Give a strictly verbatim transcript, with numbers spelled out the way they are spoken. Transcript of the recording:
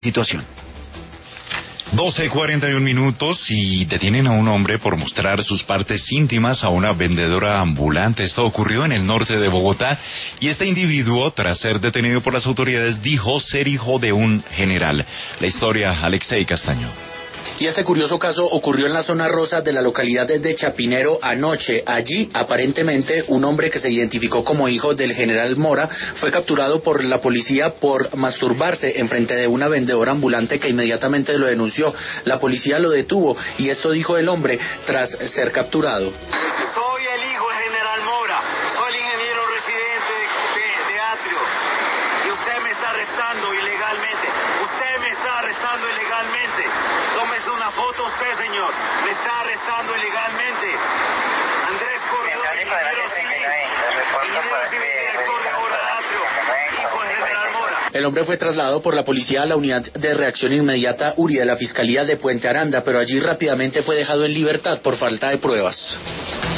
situación. doce cuarenta y un minutos y detienen a un hombre por mostrar sus partes íntimas a una vendedora ambulante. Esto ocurrió en el norte de Bogotá y este individuo, tras ser detenido por las autoridades, dijo ser hijo de un general. La historia, Alexei Castaño. Y este curioso caso ocurrió en la zona rosa de la localidad de Chapinero anoche. Allí, aparentemente, un hombre que se identificó como hijo del general Mora fue capturado por la policía por masturbarse en frente de una vendedora ambulante que inmediatamente lo denunció. La policía lo detuvo y esto dijo el hombre tras ser capturado. Soy el hijo del general Mora, soy el ingeniero residente de, de, de Atrio y usted me está arrestando ilegalmente. Usted me está arrestando ilegalmente. Tómese una foto usted, señor. Me está arrestando ilegalmente. Andrés Corredor, ingeniero civil, ingeniero civil, director de obra de Atrio, hijo del general Mora. El hombre fue trasladado por la policía a la unidad de reacción inmediata U R I de la Fiscalía de Puente Aranda, pero allí rápidamente fue dejado en libertad por falta de pruebas.